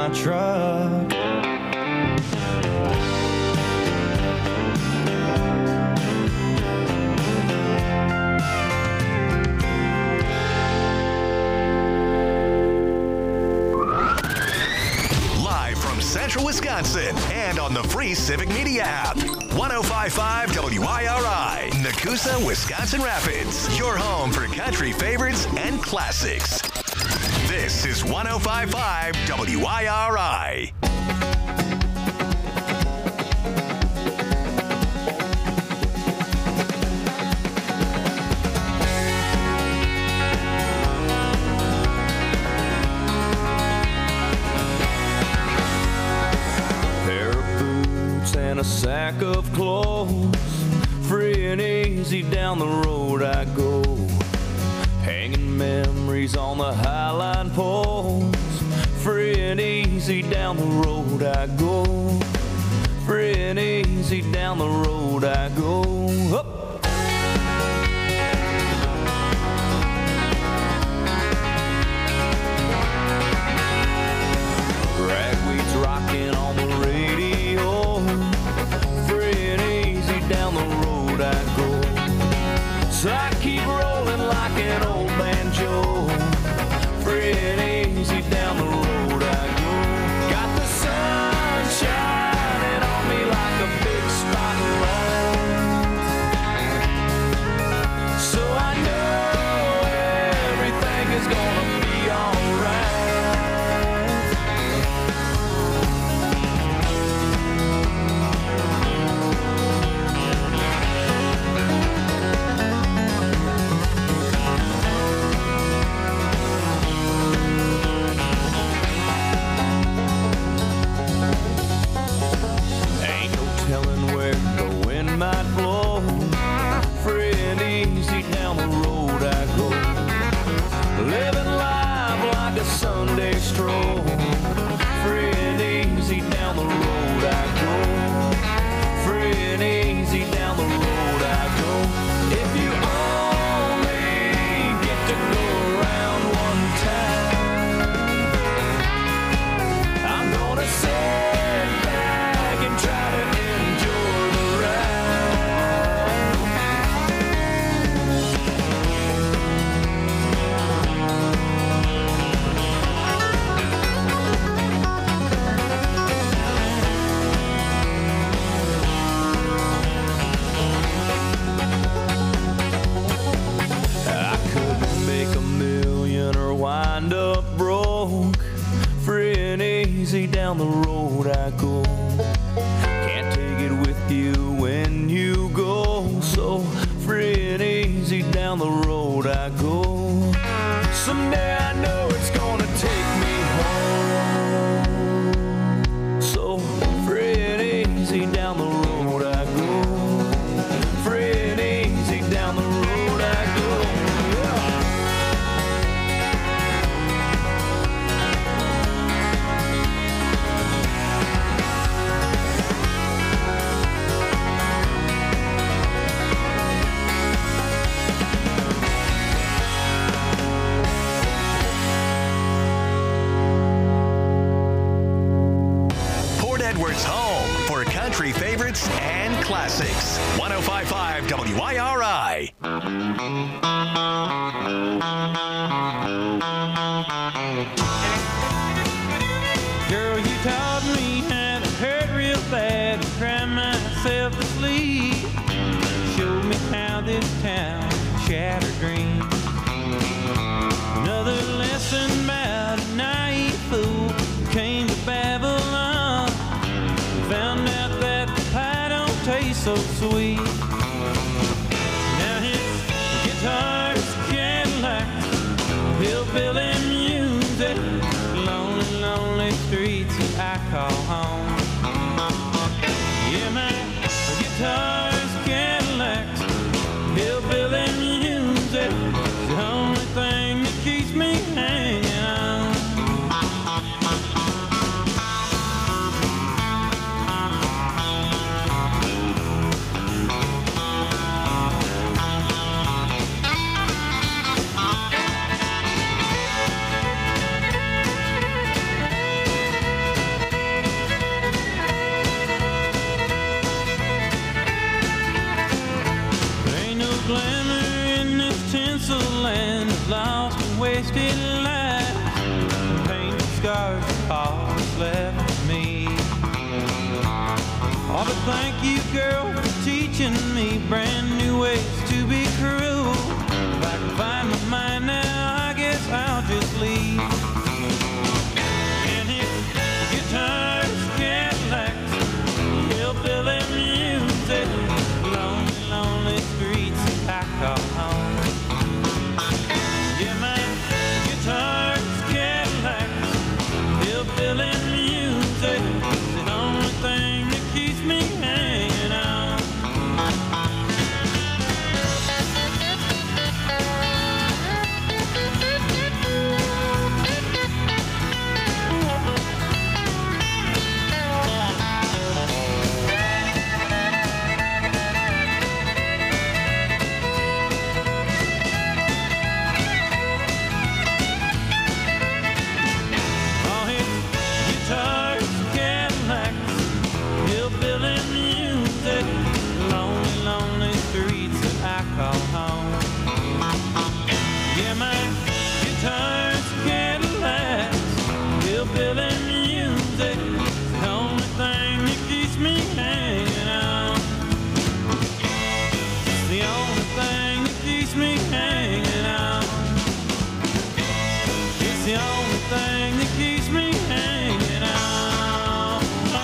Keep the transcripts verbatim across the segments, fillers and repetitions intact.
my truck. Central Wisconsin and on the free Civic Media app. one oh five point five W I R I, Nakusa, Wisconsin Rapids. Your home for country favorites and classics. This is one oh five point five W I R I. And a sack of clothes, free and easy down the road I go, hanging memories on the highline poles. Free and easy down the road I go, free and easy down the road I go. Up. Ragweed's rocking on the radio, down the road I go. So I keep rolling like an old banjo, free and easy down the road I go. Got the sun shining on me like a big spotlight, so I know everything is gonna be alright. Might blow, free and easy down the road I go, living life like a Sunday stroll, free and easy down the road I go, free and easy down the road I go. If you only get to go around one time, I'm gonna sit back and try to enjoy the ride. Wind up broke, free and easy down the road I go. Can't take it with you when you go, so free and easy down the road I go. Someday I know it's gonna take me home, so free and easy down the road I go, free and easy down the road I go. Edwards' home for country favorites and classics. one oh five point five W I R I. Girl, you taught me how to hurt real bad and cry myself to sleep. Showed me how this town shattered dreams. Another lesson about a naive fool who came to Babylon. Found out that the pie don't taste so sweet. Now his guitar's Cadillac, hillbilly music, lonely, lonely streets that I call home. Yeah, my guitar's Cadillac, hillbilly music, the only thing that keeps me hanging on. teaching me brand new ways to be cruel. If I can find my mind now, I guess I'll just leave. And his guitars, Cadillacs, hillbilly music, lonely, lonely streets I call home. Yeah, my guitars, Cadillacs, hillbilly music, the only thing that keeps me hanging on. All his guitars, Cadillacs, hillbilly music, lonely, lonely streets that I call home. Yeah, my guitars, Cadillacs, hillbilly music, the only thing that keeps me hanging on. It's the only thing that keeps me hanging on. It's the only thing that keeps me hanging on. Oh,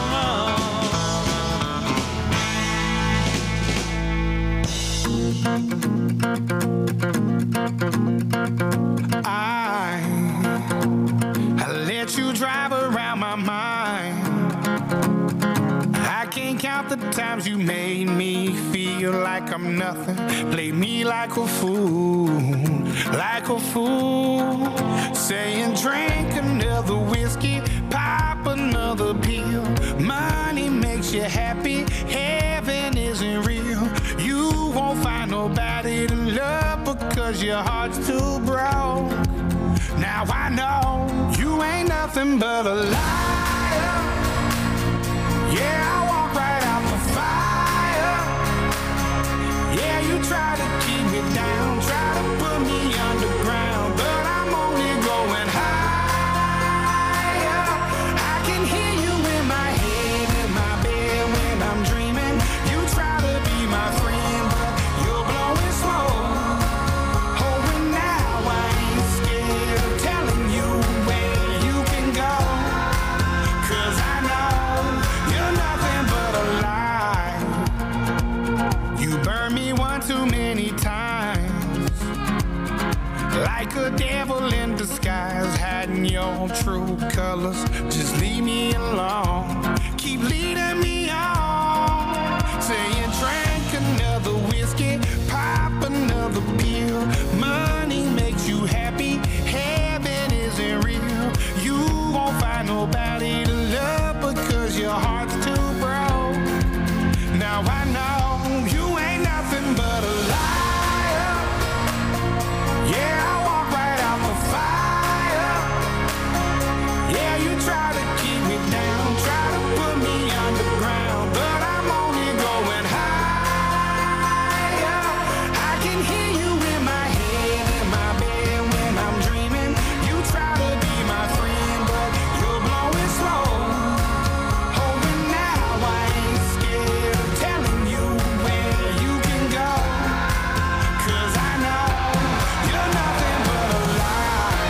I, I let you drive around my mind. I can't count the times you made me feel like I'm nothing. Play me like a fool, like a fool. Saying drink another whiskey, pop another pill. Money makes you happy, heaven isn't real. You won't find nobody to love because your heart's too broke. Now I know you ain't nothing but a liar. Yeah, I walk right out the fire. Yeah, you try to keep me down, try to put me underground, but I'm only going higher. I can hear you in my head, in my bed when I'm dreaming. You try to be my friend, but you're blowing smoke. Oh, and now I ain't scared of telling you where you can go. 'Cause I know you're nothing but a lie. You burn me one too many times, like a devil in disguise, hiding your true colors. Just leave me alone, keep leading me on. Saying drink another whiskey, pop another pill. Money makes you happy, heaven isn't real. You won't find nobody to love because your heart's too broke. Now I know you ain't nothing but a liar. Yeah, I walk right out the fire. Yeah, you try to keep me down, try to put me underground, but I'm only going higher. I can hear you in my head, in my bed when I'm dreaming. You try to be my friend, but you're blowing slow. Oh, and now I ain't scared of telling you where you can go. 'Cause I know you're nothing but a lie.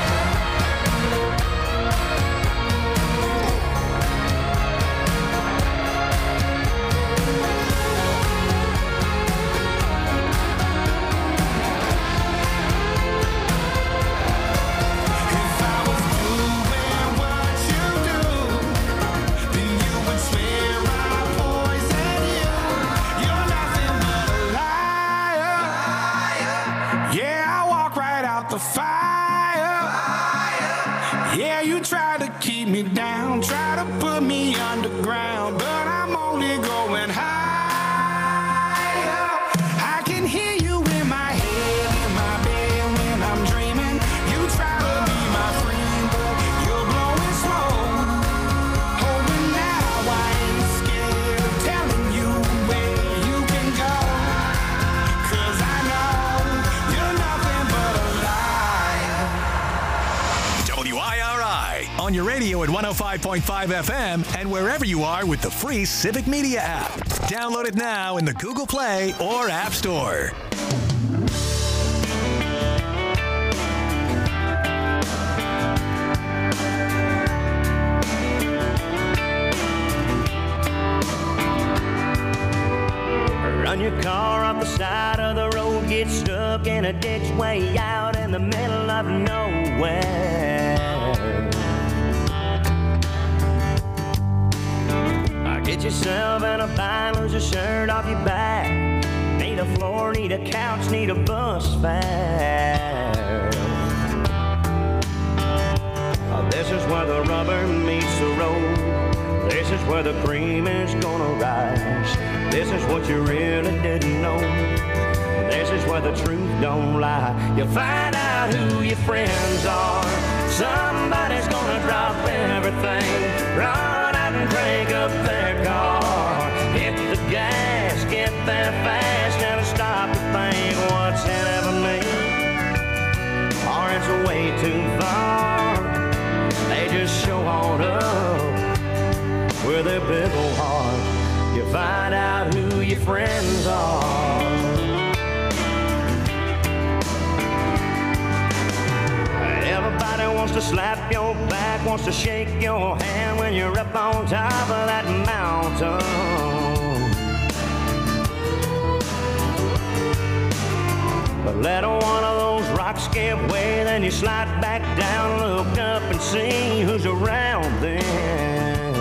If I was doing what you do, then you would swear I poison you. You're nothing but a liar. Yeah, I walk right out the fire. Yeah, you try to keep me down, try to put me underground, but I'm only going higher. I can hear you in my head, in my bed when I'm dreaming. You try to be my friend, but you're blowing smoke. Oh, and now I ain't scared of telling you where you can go. 'Cause I know you're nothing but a lie. W I R I on your radio at one oh five point five F M and wherever you are with the free Civic Media app. Download it now in the Google Play or App Store. Run your car off the side of the road, get stuck in a ditch way out in the middle of nowhere. Get yourself in a bind, lose a shirt off your back. Need a floor, need a couch, need a bus fare. Oh, this is where the rubber meets the road. This is where the cream is gonna rise. This is what you really didn't know. This is where the truth don't lie. You find out who your friends are. Somebody's gonna drop everything, run out and crank up their car. Hit the gas, get there fast, never stop to think what's in it for me. Or it's way too far. They just show on up with their big old heart. You find out who your friends are. Everybody wants to slap your back, wants to shake your hand when you're up on top of that mountain. But let one of those rocks give way, then you slide back down, look up and see who's around then.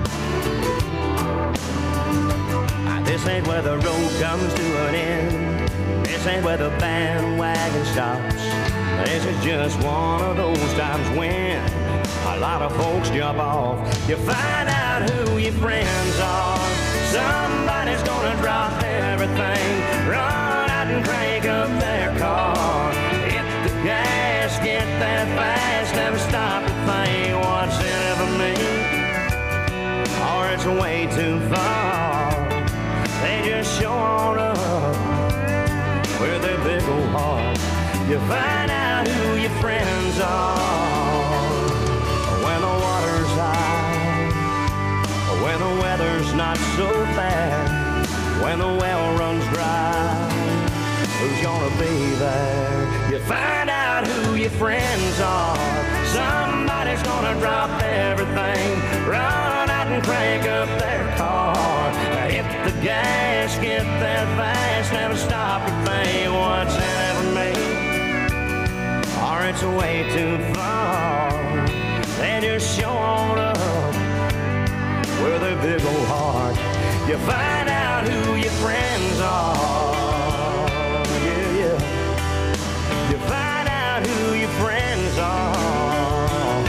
This ain't where the road comes to an end. This ain't where the bandwagon stops. This is just one of those times when a lot of folks jump off. You find out who your friends are. Somebody's gonna drop everything, run out and crank up their car. Hit the gas, get there fast, never stop to think what's in it for me. Or it's way too far. They just show on up with their big old heart. You find out who your friends are when the water's high, when the weather's not so bad, when the well runs dry. Who's gonna be there? You find out who your friends are. Somebody's gonna drop everything, run out and crank up their car. Hit the gas, get there fast, never stop to think what's in it for me. Or it's way too far. They just show on up with a big old heart. You find out who your friends are. Yeah, yeah. You find out who your friends are.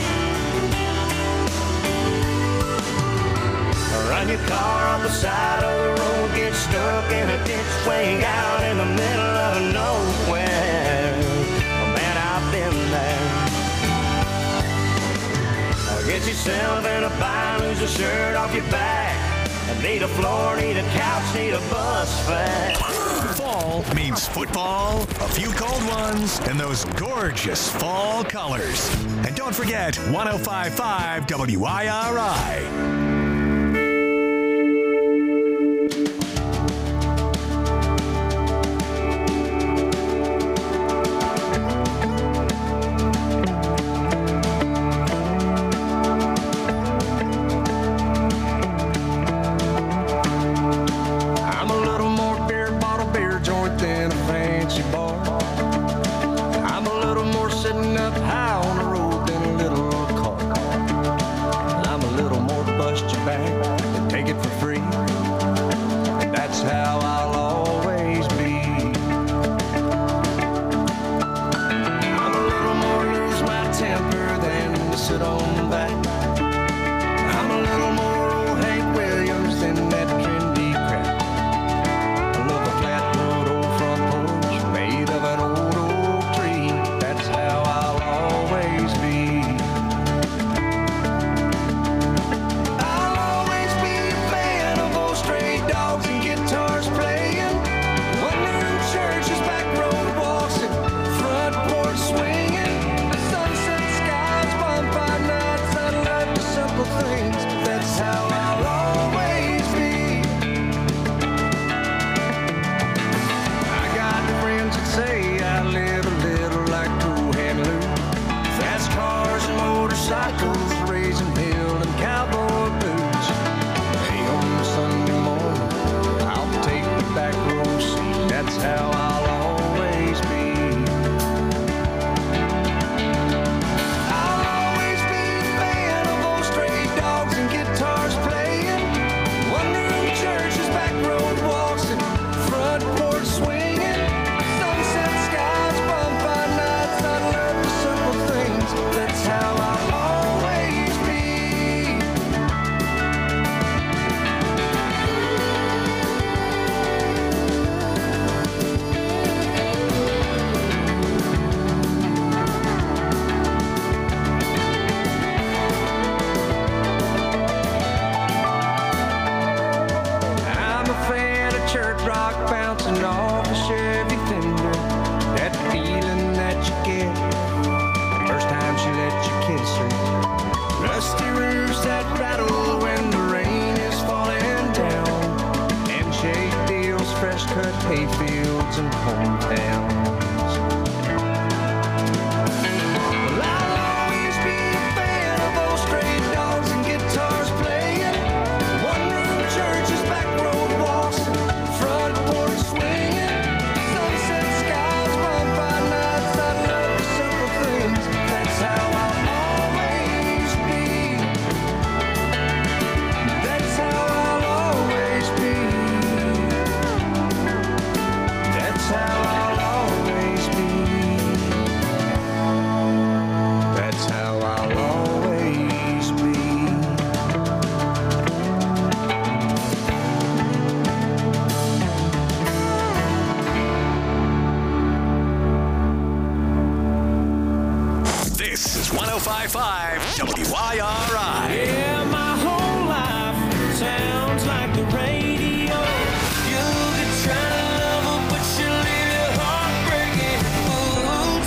Run your car off the side of the road, get stuck in a ditch way out in the middle of nowhere. Man, I've been there. Get yourself in a bind, lose a shirt off your back. Need a floor, need a couch, need a bus fare. Fall means football, a few cold ones, and those gorgeous fall colors. And don't forget one oh five point five W I R I. Sunset skies, bonfire night. cycles, raising hell and cowboy boots. Hey, on Sunday morning, I'll take the back row seat. That's how I'll always be. I'll always be a fan of old stray dogs and guitars playing. One-room churches, back road walks, and front porch swinging. Sunset skies, bonfire nights, I love the simple things. That's how I'll always be. I'm a fan of church rock bouncing off a Chevy Fender. That feeling that you get the first time she let you kiss her. Rusty roofs that rattle when the rain is falling down. Handshake deals, fresh cut hay fields and hometowns. Well, I'll always be a fan of old stray dogs and guitars playing. One-room churches, back road walks, front porch swinging. Sunset skies, bonfire nights, I love the simple things. That's how I'll always be. That's how I'll always be. That's how I'll always be. That's how I'll always be. This is one oh five point five W I R I. Yeah, my whole life sounds like the radio. You could try to love her, but she'll leave your heart breaking. Ooh,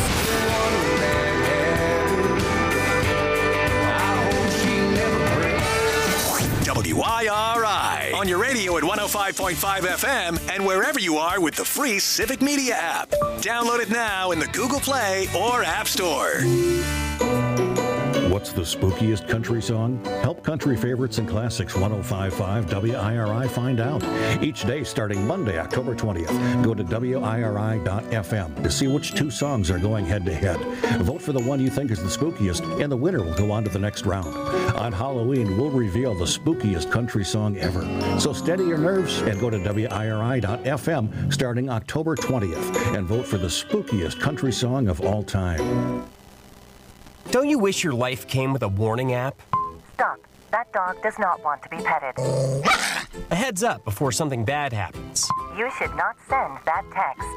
I hope she never breaks. W I R I. On your radio at one oh five point five F M and wherever you are with the free Civic Media app. Download it now in the Google Play or App Store. What's the spookiest country song? Help country favorites and classics one oh five point five W I R I find out. Each day starting Monday, October twentieth. Go to W I R I dot F M to see which two songs are going head to head. Vote for the one you think is the spookiest, and the winner will go on to the next round. On Halloween, we'll reveal the spookiest country song ever. So steady your nerves and go to W I R I dot F M starting October twentieth and vote for the spookiest country song of all time. Don't you wish your life came with a warning app? Stop. That dog does not want to be petted. A heads up before something bad happens. You should not send that text.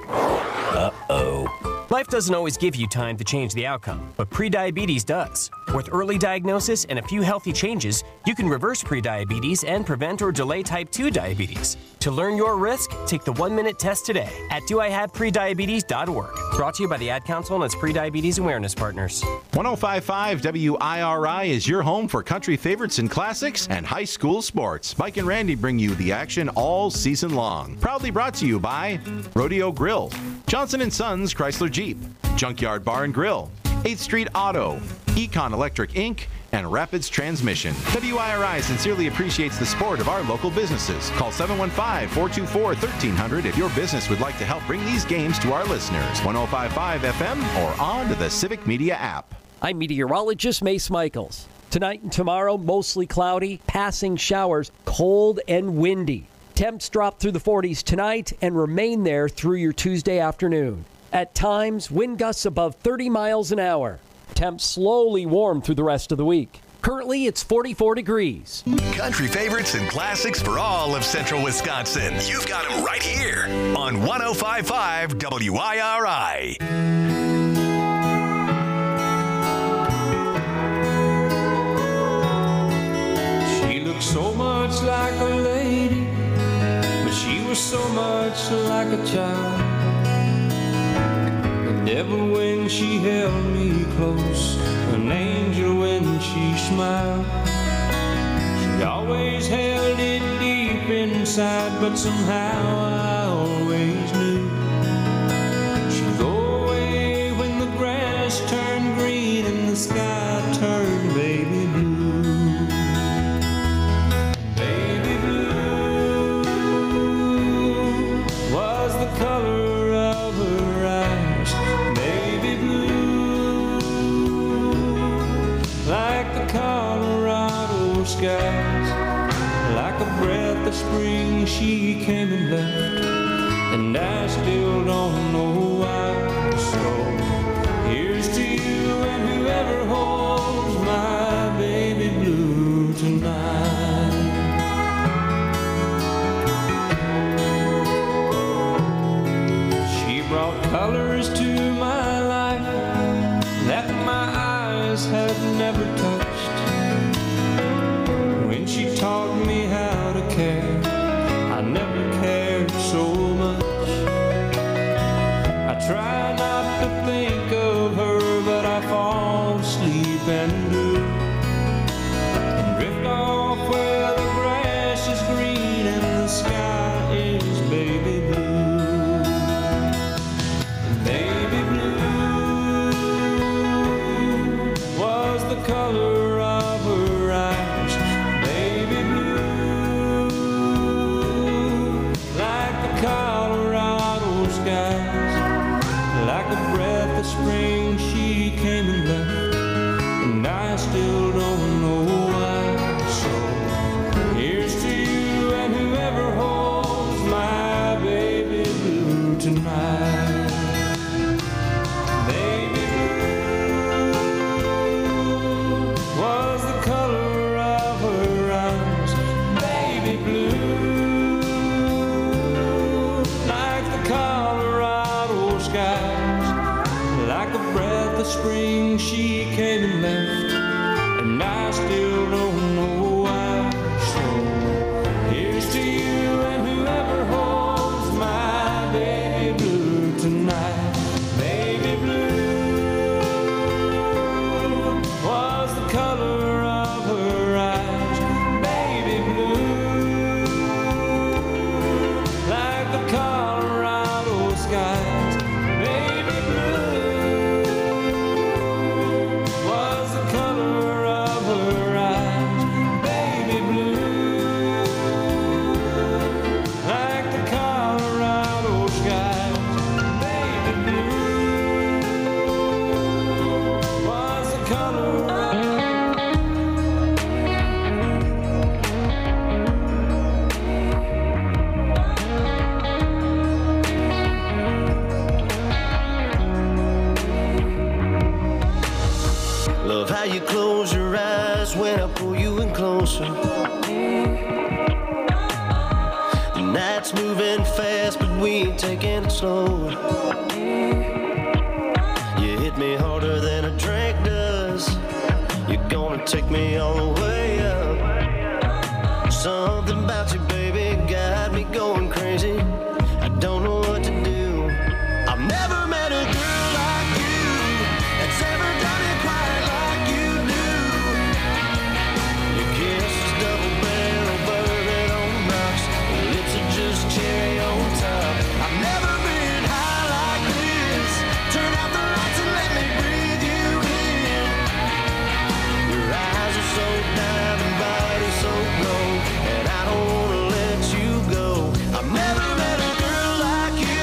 Uh-oh. Life doesn't always give you time to change the outcome, but prediabetes does. With early diagnosis and a few healthy changes, you can reverse prediabetes and prevent or delay type two diabetes. To learn your risk, take the one-minute test today at do I have prediabetes dot org. Brought to you by the Ad Council and its Prediabetes Awareness Partners. one oh five point five W I R I is your home for country favorites and classics and high school sports. Mike and Randy bring you the action all season long. Proudly brought to you by Rodeo Grill, Johnson and Sons Chrysler Jeep, Junkyard Bar and Grill, eighth Street Auto, Econ Electric Incorporated, and Rapids Transmission. W I R I sincerely appreciates the support of our local businesses. Call seven one five, four two four, one three zero zero if your business would like to help bring these games to our listeners. one oh five point five F M or on to the Civic Media app. I'm meteorologist Mace Michaels. Tonight and tomorrow, mostly cloudy, passing showers, cold and windy. Temps drop through the forties tonight and remain there through your Tuesday afternoon. At times, wind gusts above thirty miles an hour. Temps slowly warm through the rest of the week. Currently, it's forty-four degrees. Country favorites and classics for all of central Wisconsin. You've got them right here on one oh five point five W I R I. she looked so much like a lady, but she was so much like a child. The devil when she held me close, an angel when she smiled. She always held it deep inside, but somehow I always knew she'd go away when the grass turned green and the sky turned beige. like the Colorado skies. Like a breath of spring she came and left, and I still don't know why. So here's to you and whoever holds my baby blue tonight. She brought colors to my life that my eyes had never touched. When she taught me how to care, I never cared so much. I try not to think of her, but I fall asleep and do, and drift off where the grass is green and the sky is baby blue. Baby blue was the color of her eyes. Baby blue, like the Colorado skies. Like a breath of spring she came and left, and I still don't know why. So here's to you and whoever holds my baby blue tonight. Baby blue was the color of her eyes. Baby blue, like the Colorado skies. Like a breath of spring she came and left, and I still don't know why. So here's to you and whoever holds my baby blue tonight. Baby blue was the color of her eyes. Baby blue, like the Colorado skies. Baby blue was the color of her eyes. Baby blue, like the Colorado skies. Baby blue was the color of Love how you close your eyes when I pull you in closer. The night's moving fast, but we ain't taking it slow. You hit me harder than a drink does. You're gonna take me all the way up. Something about you, baby, got me going crazy. I don't know what to do. I've never met a girl like you that's ever done it quite like you do. Your kiss is double barrel bourbon on rocks. Your lips are just cherry on top. I've never been high like this. Turn out the lights and let me breathe you in. Your eyes are so diamond, body so glow, and I don't wanna let you go. I've never met a girl like you.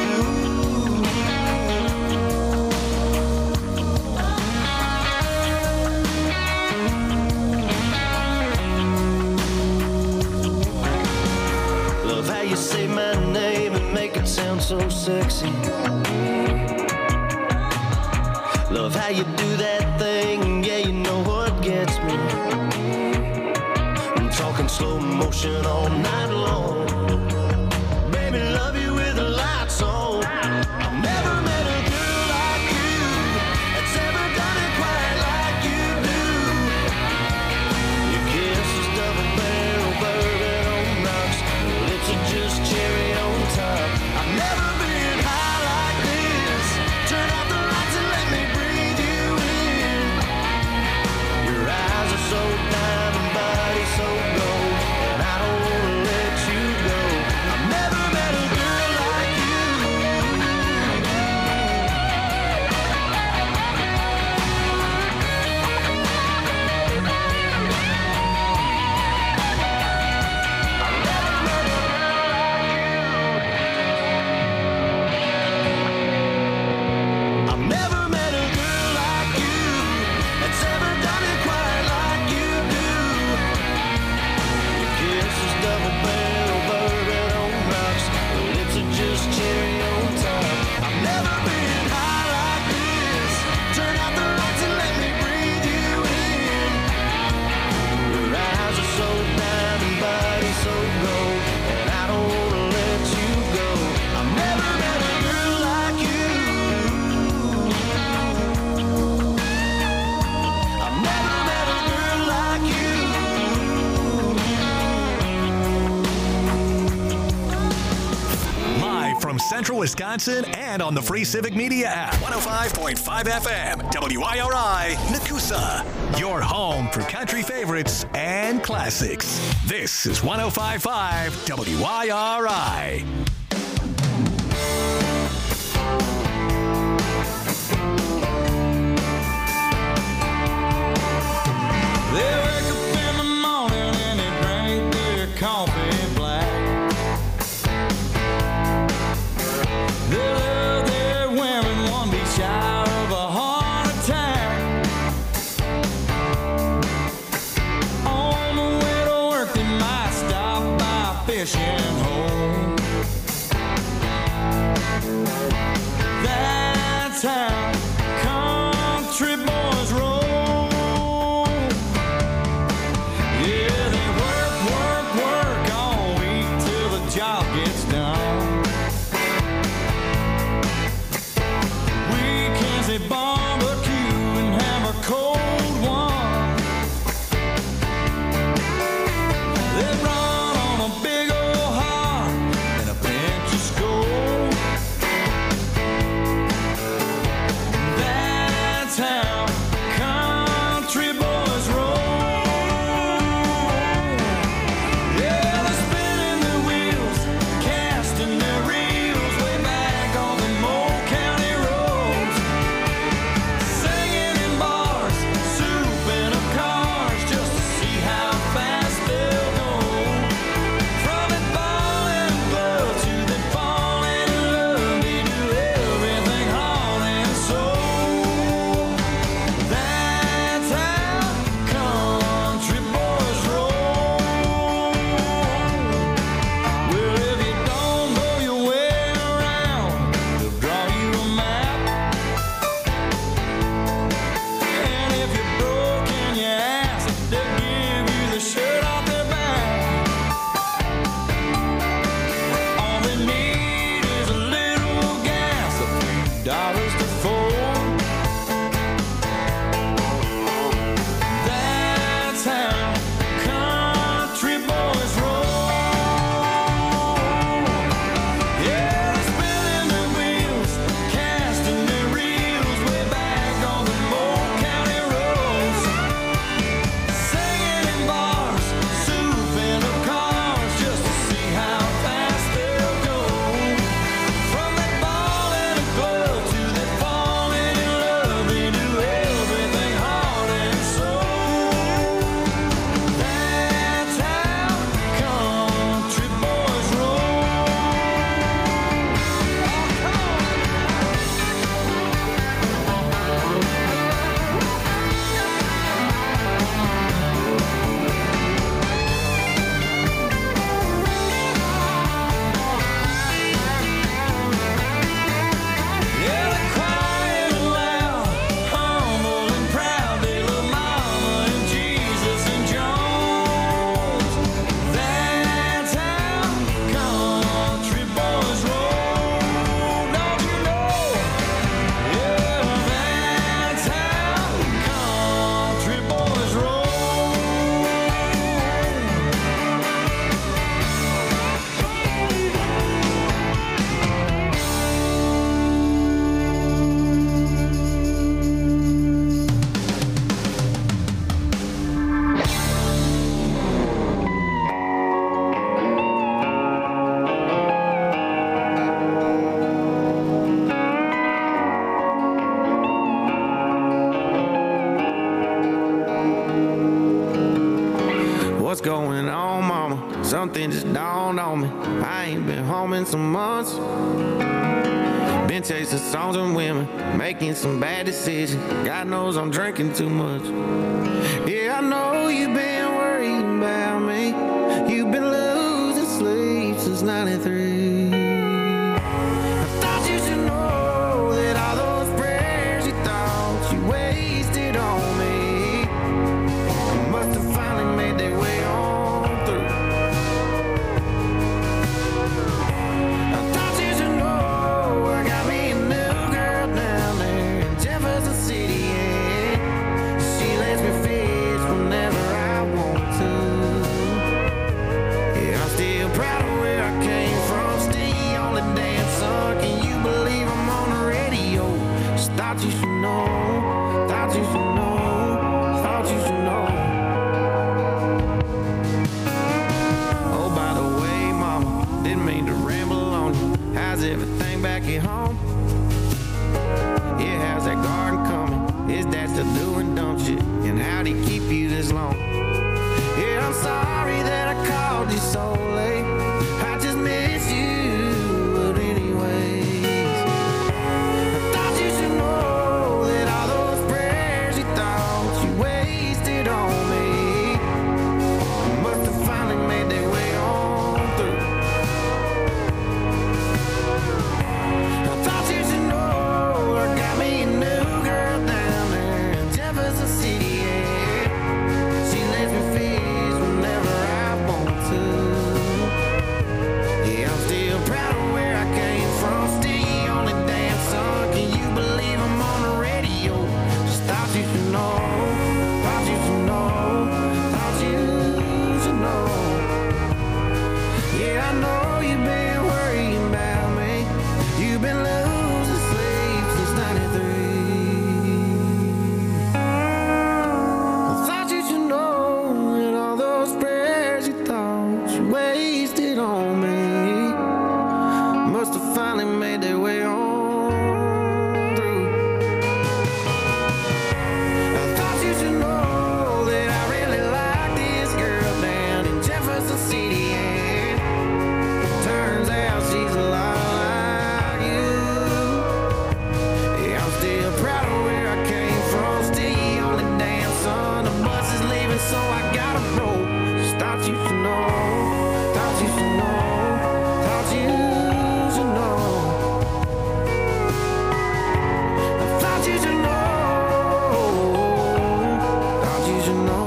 Love how you say my name and make it sound so sexy. Love how you do that thing, yeah, you know what gets me. I'm talking slow motion all night long. Baby, love you with the lights on. I've never met a girl like you that's ever done it quite like you do. Your kiss is double barrel bourbon on rocks. Your lips are just cherry on top. I've never been high like this. Turn out the lights and let me breathe you in. Wisconsin, and on the free Civic Media app. one oh five point five F M, W I R I, Nakusa. Your home for country favorites and classics. This is one oh five point five W I R I. They wake up in the morning and they drink their coffee black. They love their women, one be shy of a heart attack. On the way to work they might stop by a fishing hole. That's how country boys roll. Job gets done. Weekends they barbecue and have a cold one. They run on a big old heart and a pinch of skull. That's how country boys roll. What's going on, mama? Something just dawned on me. I ain't been home in some months. Been chasing songs and women, making some bad decisions. God knows I'm drinking too much. Yeah, I know you've been worrying about me. You've been losing sleep since ninety-three. I thought you should know that all those prayers you thought you wasted on me must have finally made their way on through. I thought you should know I got me a new girl down there in Jefferson City, yeah. She lets me fish whenever I want to. Yeah, I'm still proud of where I came from. anybody keep you this long. Yeah, I'm sorry that I called you so late. I just miss you, but anyways, I thought you should know that all those prayers you thought you wasted on me must have finally made their way on through. I thought you should know I got me a new girl down there in Jefferson City. Yeah, she lets me feast whenever I want to. Yeah, I'm still proud of where I came from. Still on the damn song. Can you believe I'm on the radio? Just thought you should know. Thought you should know. Thought you should know. Yeah, I know you've been worrying about me. You've been losing sleep since ninety-three. I thought you should know that all those prayers you thought you wasted on me must have finally made their way on through. I thought you should know that I really like this girl down in Jefferson City. And turns out she's a lot like you. Yeah, I'm still proud of where I came from. Still on the damn sun. The bus is leaving, so I gotta roll. Just thought you should know. Thought you should know. Thought you should know. I thought you should know. Thought you should know.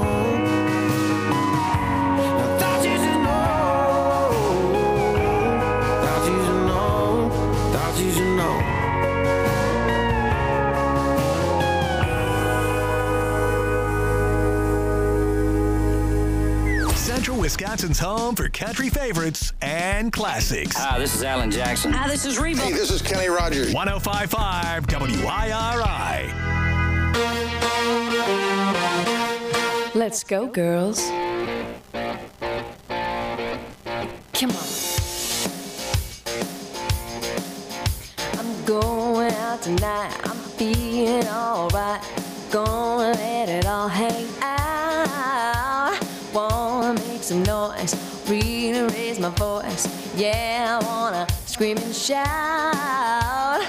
I thought you should know. Thought you should know. Thought you should know. Central Wisconsin's home for country favorites and classics. Hi, this is Alan Jackson. Hi, this is Reba. Hey, this is Kenny Rogers. one oh five point five W I R I. Let's go, girls. Come on. I'm going out tonight. I'm feeling alright. Gonna let it all hang out. Wanna make some noise, really raise my voice. Yeah, I wanna scream and shout.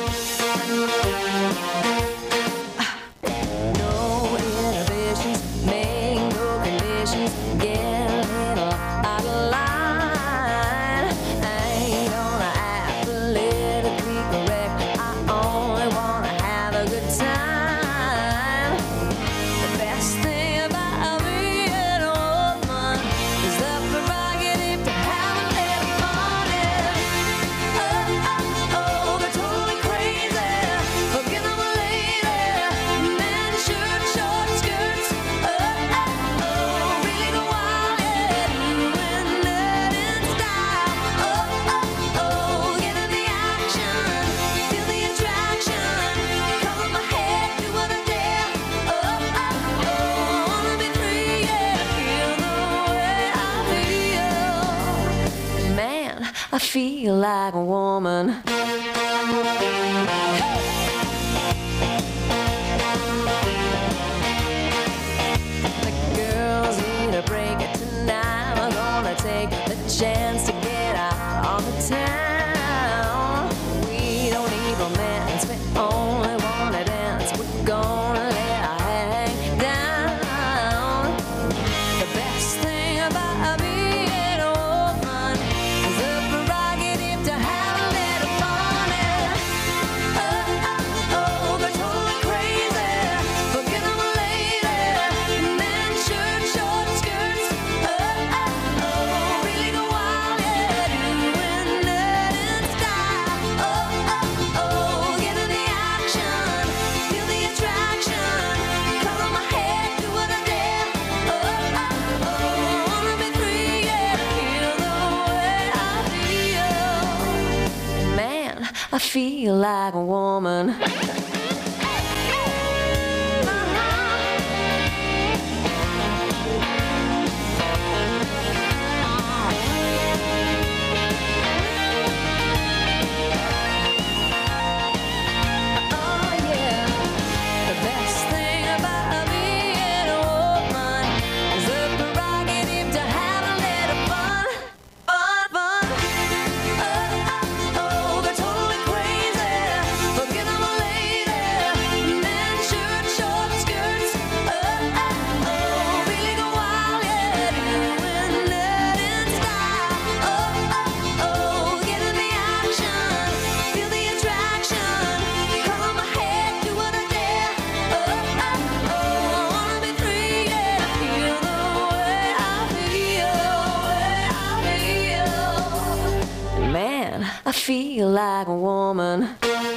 No inhibitions, make no conditions. Get a little out of line. I ain't gonna act politically correct. I only wanna have a good time. The best thing about being a woman is the prerogative to have a little fun. Oh, oh, oh, they're totally crazy. Forget them a lady. Men in shirt, short skirts. Oh, oh, oh, really go wild, yeah. Doing that in style. Oh, oh, oh, get in the action. Feel the attraction. Cover my head, do what I dare. Oh, oh, oh, wanna be free, yeah. Feel the way I feel. Man, I feel like a woman. The girls need a break tonight. We're gonna take the chance to get out on the town. We don't need romance, we only wanna dance. We're gonna let our hang down. The best thing about being a woman is the prerogative to have a little fun. Oh, oh, oh, they're totally crazy. Forget them a lady. Men shirt, short skirts. Oh, oh, oh, really go wild, yeah. Doing that in style. Oh, oh, oh, get in the action. Feel the attraction. Cover my head, do what I dare. Oh, oh, oh, wanna be free, yeah. Feel the way I feel. Man, I feel like a woman. Oh yeah, the best thing about being a I feel like a woman.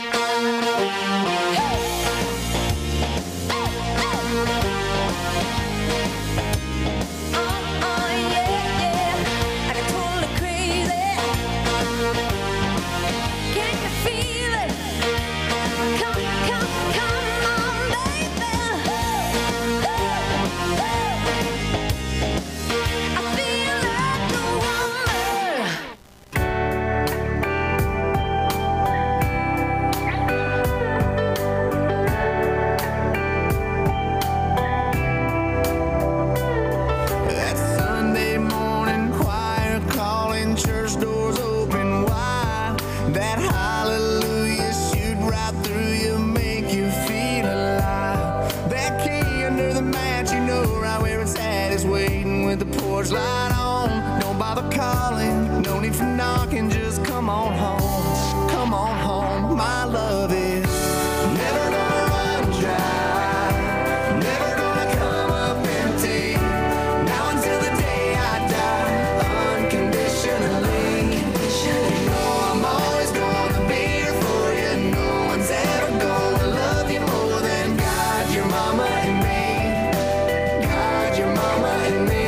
Light on, don't bother calling, no need for knocking, just come on home, come on home. My love is never gonna run dry, never gonna come up empty, now until the day I die, unconditionally. You know I'm always gonna be here for you, no one's ever gonna love you more than God, your mama and me, God, your mama and me.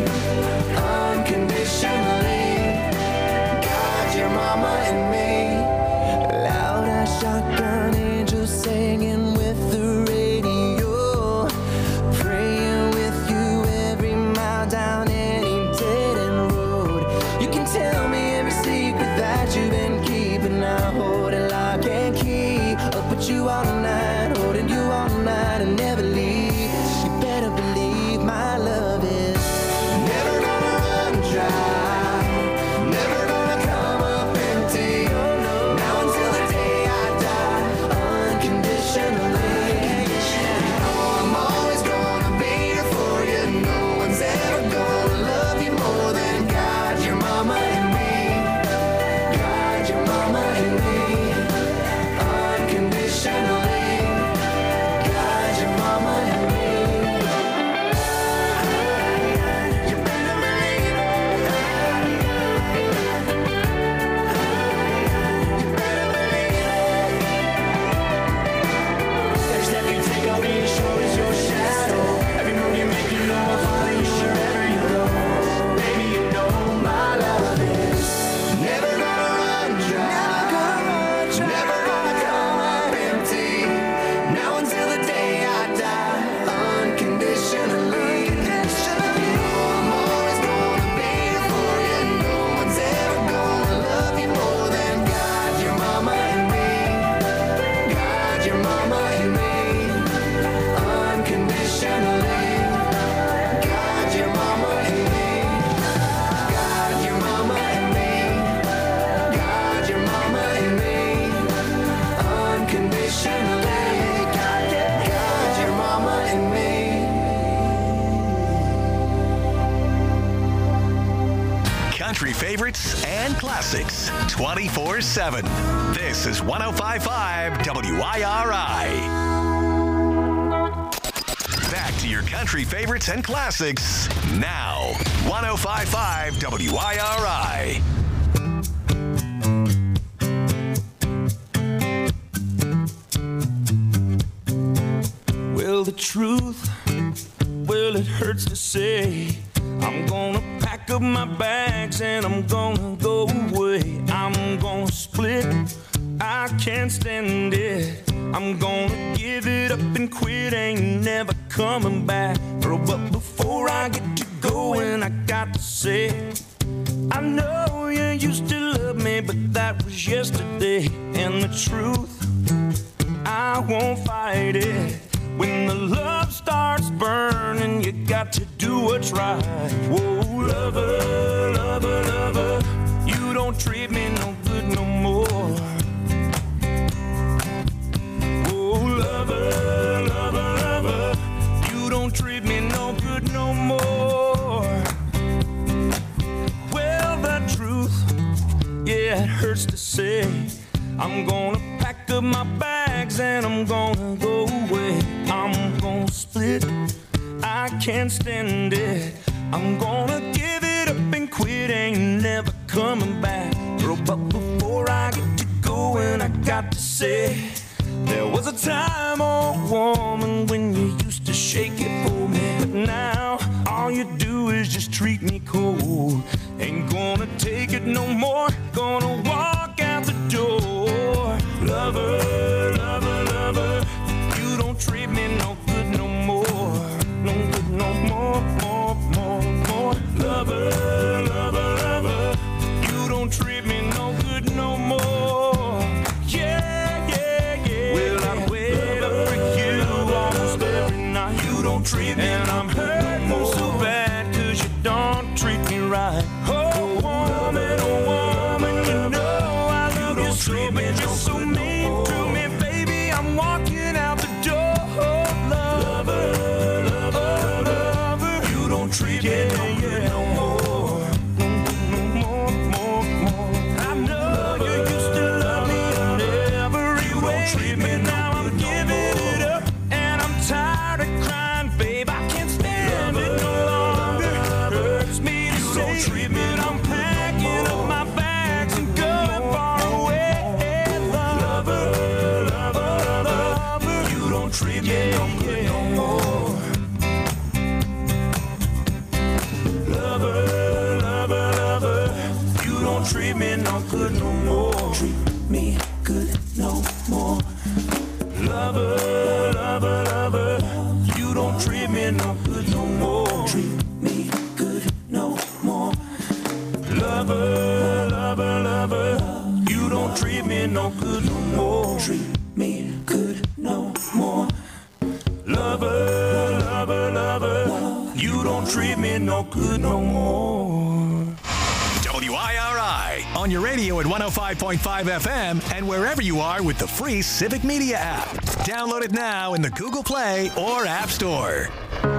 God, your mama and me. Loud as shotgun angels singing with the radio, praying with you every mile down any dead end road. You can tell me every secret that you've been keeping. I hold it lock and key. Up with you all night, holding you all night and never leave. You better believe my love is never gonna run dry. Country favorites and classics twenty-four seven. This is one oh five point five W I R I. Back to your country favorites and classics now. one oh five point five W I R I. Well, the truth, well, it hurts to say. I'm gonna pack up my bags and I'm gonna go away. I'm gonna split, I can't stand it. I'm gonna give it up and quit, ain't never coming back. But before I get to going, I got to say, I know you used to love me, but that was yesterday. And the truth, I won't fight it. When the love starts burning, you got to do what's right. Whoa, lover, lover, lover, you don't treat me no good no more. Whoa, lover, lover, lover, you don't treat me no good no more. Well, the truth, yeah, it hurts to say. I'm gonna pack up my bags and I'm gonna go away. I'm gonna split, I can't stand it. I'm gonna give it up and quit, ain't never coming back. girl, but before I get to going, I got to say, there was a time, oh woman, when you used to shake it for me, but now all you do is just treat me cold. Ain't gonna take it no more, gonna walk out the door. Lover, lover, lover, you don't treat me no good no more. No good no more, more, more, more. Lover, lover, lover, you don't treat me no good no more. Yeah, yeah, yeah. Well, I wait up for you almost every night. You don't treat me, and I'm hurting so bad 'cause you don't treat me right. Oh, woman, oh, woman, you know I love you so, but you're so mean to me, baby. I'm walking out the door. Lover, lover, lover, you don't treat me no good no more. No more, more, more. I know you used to love me in every way, but now I'm giving it up, and I'm tired of crying, babe. I can't stand it no longer. Hurts me to say that I'm packing up my bags and going far away. Lover, lover, lover, you don't treat me no good no more. Lover, lover, lover, you don't treat me no good no more. Treat me good no more. Lover, lover, lover, you don't treat me no good no more. Treat me good no more. Lover, lover, lover, you don't treat me no good no more. Treat me good no more. Lover, lover, lover, you don't treat me no good no more. W I R I on your radio at one oh five point five F M and wherever you are with the free Civic Media app. Download it now in the Google Play or App Store.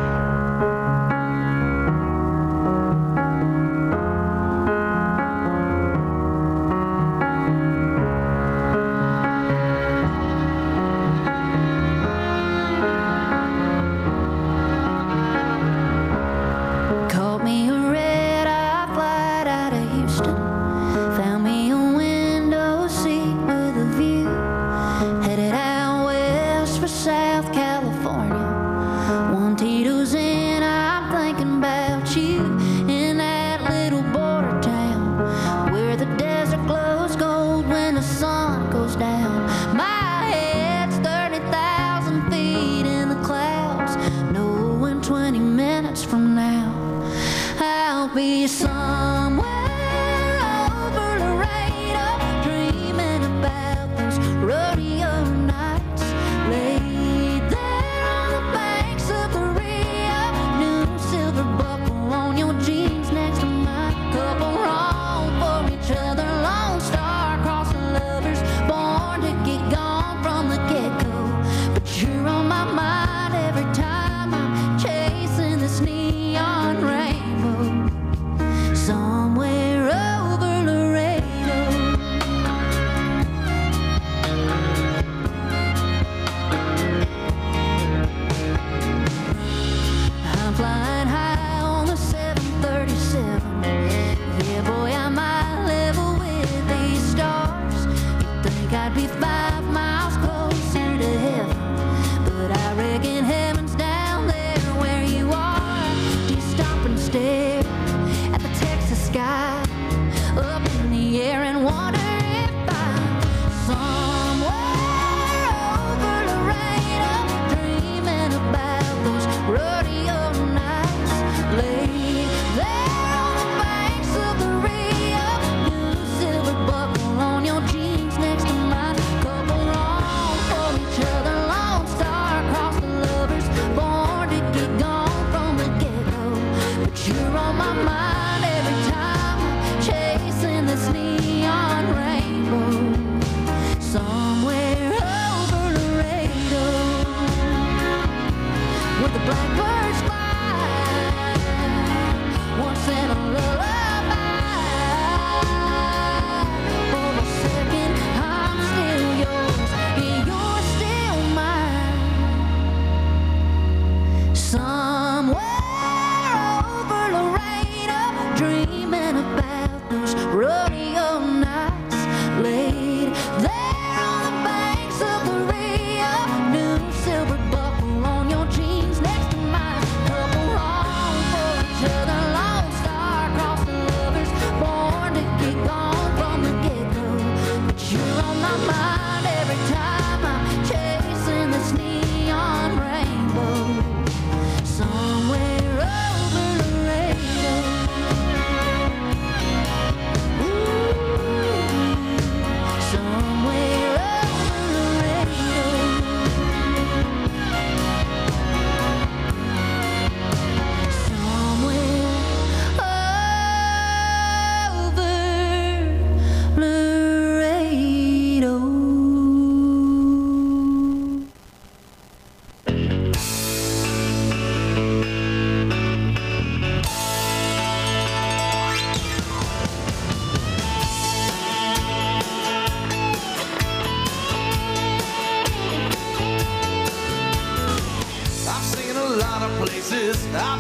Called me a red-eye flight out of Houston. Found me a window seat with a view. Headed out west for South California. One Tito's in, I'm thinking about you. In that little border town where the desert glows gold when the sun goes down. My head's thirty thousand feet in the clouds, knowing twenty minutes from now I'll be somewhere over Laredo, dreaming about those rodeo nights. Laid there on the banks of the Rio, new silver buckle on your jeans next to mine. Couple wrong for each other, Lone Star crossing lovers, born to get gone from the get-go. But you're on my mind every time I'm chasing this neon rainbow. Somewhere over Laredo. I'm flying high on the seven thirty-seven. Yeah, boy, I might level with these stars. You'd think I'd be five miles closer to heaven, but I reckon heaven's down there where you are. Do you stop and stare at the Texas sky up in the air and wonder if I'm somewhere over Laredo, dreaming about those rodeo nights. Laid there on the banks of the Rio, new silver buckle on your jeans next to mine. Couple wrong for each other, Lone Star across the lovers, born to get gone from the get-go. But you're on my mind every time I'm chasing this neon rainbow. Somewhere over Laredo, where the blackbirds fly, once in a lullaby. For a second, I'm still yours, and you're still mine. Somewhere over Laredo,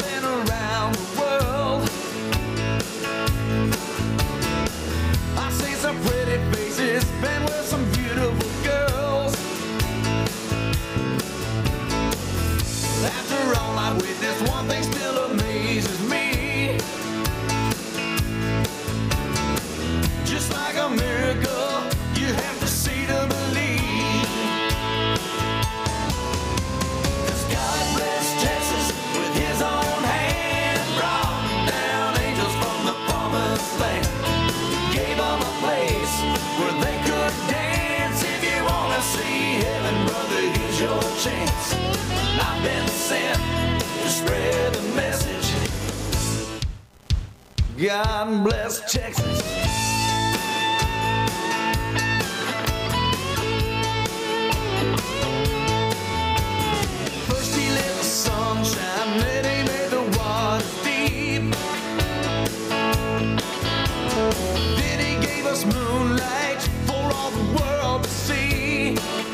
been around the world. I've seen some pretty faces, been with some beautiful girls. After all I witnessed, one thing still amazes me. Just like a miracle, you have to see to believe. 'Cause God bless Texas with his own hand, brought down angels from the promised land, gave them a place where they could dance. If you wanna see heaven, brother, here's your chance. I've been sent to spread the message. God bless Texas. First he let the sun shine, then he made the waters deep. Then he gave us moonlight for all the world to see.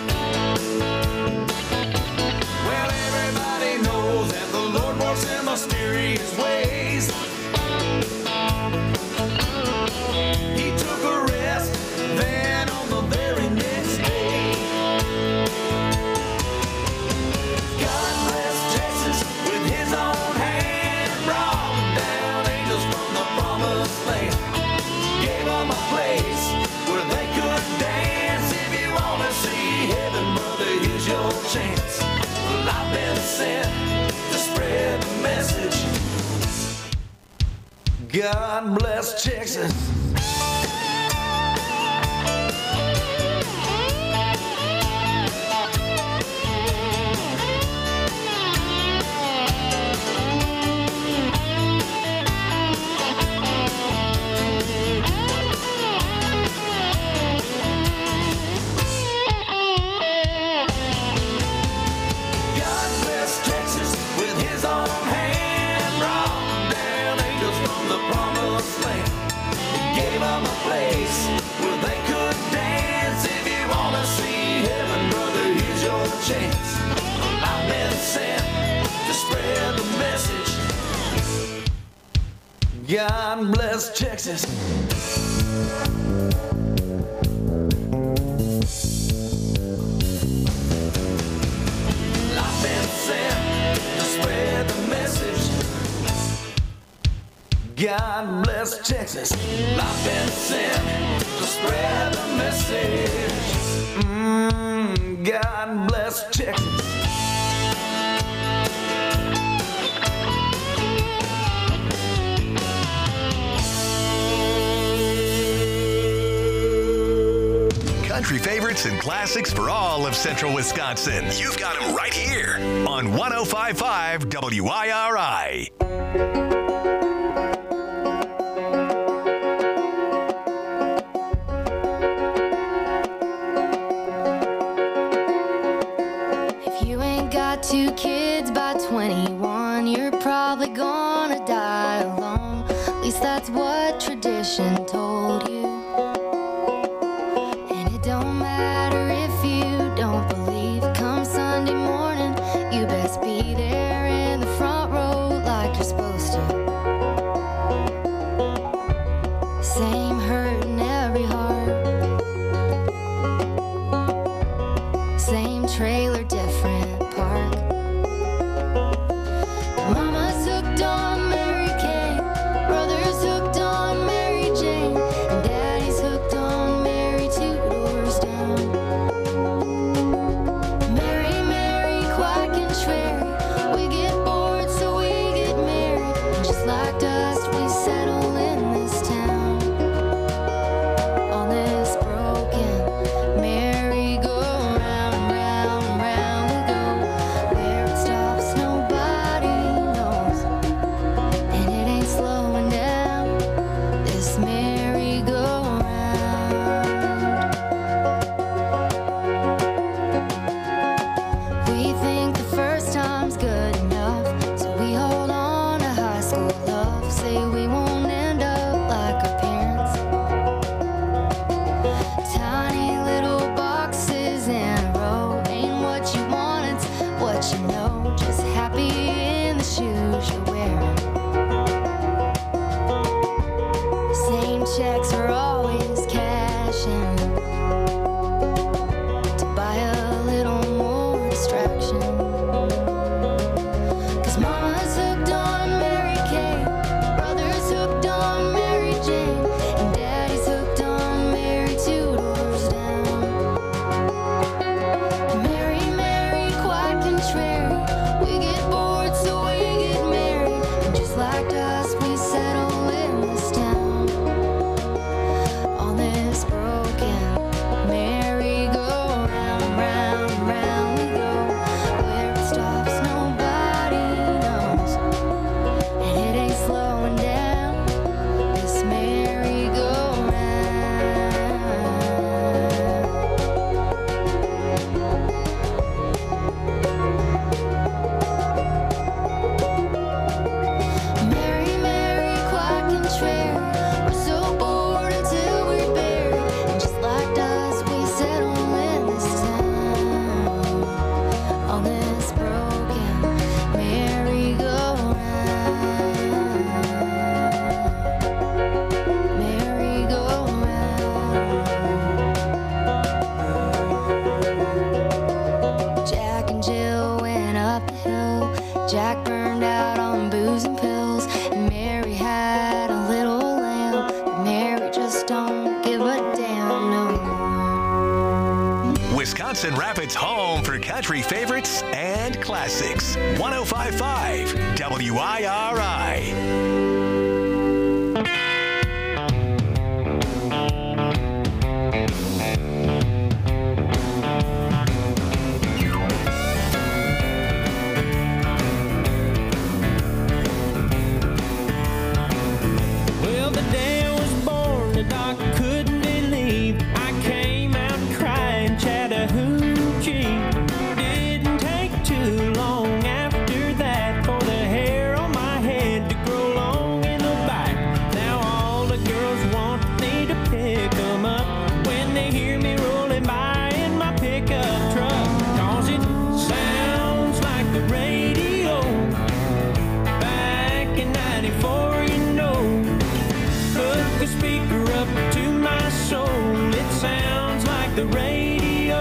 Well, everybody knows that the Lord works in mysterious ways. He took a rest, then on the very next day, God bless Texas with his own hand, brought down angels from the promised land, gave them a place where they could dance. If you wanna see heaven, brother, here's your chance. Well, I've been sent to spread the message. God bless Texas. Chance. I've been sent to spread the message. God bless Texas. I've been sent to spread the message. God bless Texas. I've been sent to spread the message. Mm, God bless Texas. Country favorites and classics for all of central Wisconsin. You've got them right here on one oh five point five W I R I. Two kids by twenty-one, you're probably gonna die alone. At least that's what tradition told you. And it don't matter if you don't believe. Come Sunday morning, you best be there in the front row like you're supposed to. Same hurt in every heart, same trailer, different park. Mama's hooked on Mary Kay, brother's hooked on Mary Jane, and daddy's hooked on Mary two doors down. Mary, Mary, quite contrary, we get bored so we get married, and just like dust we settle in this town. On this broken merry-go-round, round, round we go. Where it stops nobody knows, and it ain't slowing down, this merry-go-round. We think the first time's good enough, so we hold on to high school love. Say we won't end up like our parents, tiny little boxes in a row. Ain't what you want, it's what you know. Just happy in the shoes you're wearing. country favorites and classics. one oh five point five W I R I. Well, the day I was born, the doc couldn't believe I came out crying Chattahoochee. Didn't take too long after that for the hair on my head to grow long in the back. Now all the girls want me to pick them up when they hear me rolling by in my pickup truck. 'Cause it sounds like the radio back in ninety-four, you know. Hook the speaker up to my soul. It sounds like the radio.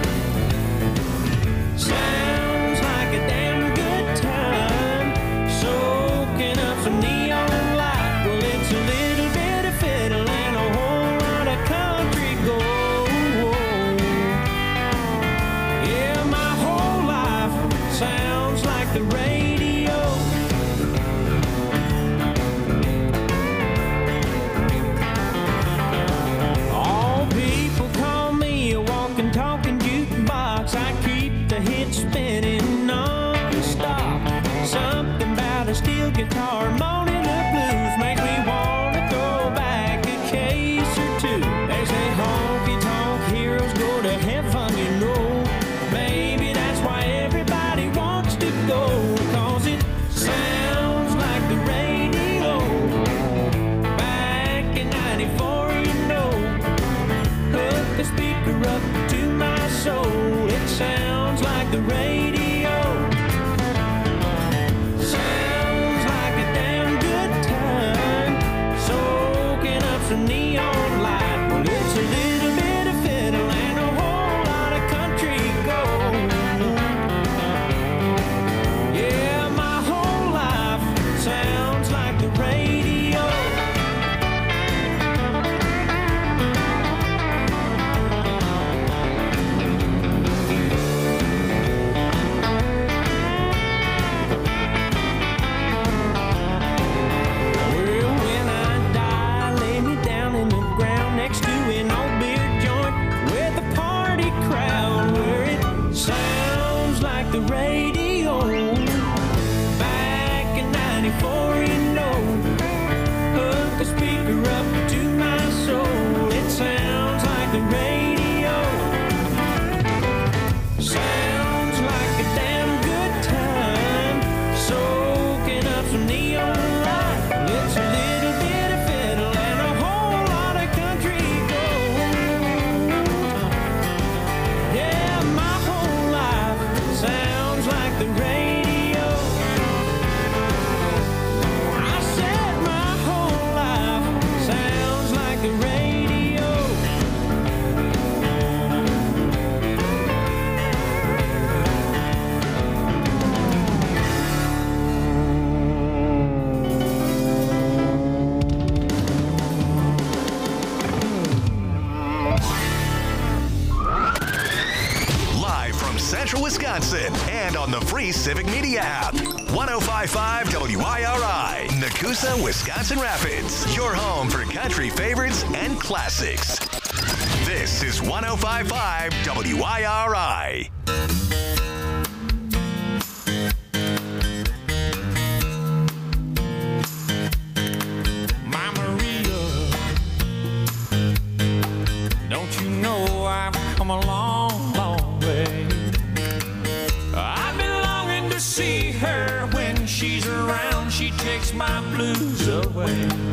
Sounds like a damn good time. Soaking up some neon light. Well, it's a little bit of fiddle and a whole lot of country gold. Yeah, my whole life sounds like the radio. All people call me a walking, talking jukebox. I keep the hits spinning non-stop. Something about a steel guitar moaning the blues makes me want to go back a case or two. They say honky-tonk heroes go to heaven, you know. Maybe that's why everybody wants to go. 'Cause it sounds like the radio back in ninety-four, you know. Hook the speaker up to my soul. It sounds like the radio. Sounds like a damn good time. Soaking up some neon light. Well, it's a little bit of fiddle and a whole lot of country gold. Yeah, my whole life sounds like the radio. Well, when I die, lay me down in the ground next to an old beer joint with a party crowd where it sounds like the radio. Back in ninety-four, you know. Hook the speaker up to my soul. It sounds like the radio. Sounds like a damn good time. Soaking up some neon light. It's a little bit of fiddle and a whole lot of country gold. Yeah, my whole life sounds like the radio. I said my whole life sounds like the radio. Live from Central Wisconsin and on the free Civic Media app. one oh five point five W I R I, Nakusa, Wisconsin Rapids. Your home for country favorites and classics. This is one oh five point five W I R I. My Maria, don't you know I've come a long, long way? I've been longing to see her. When she's around, she takes my blues away.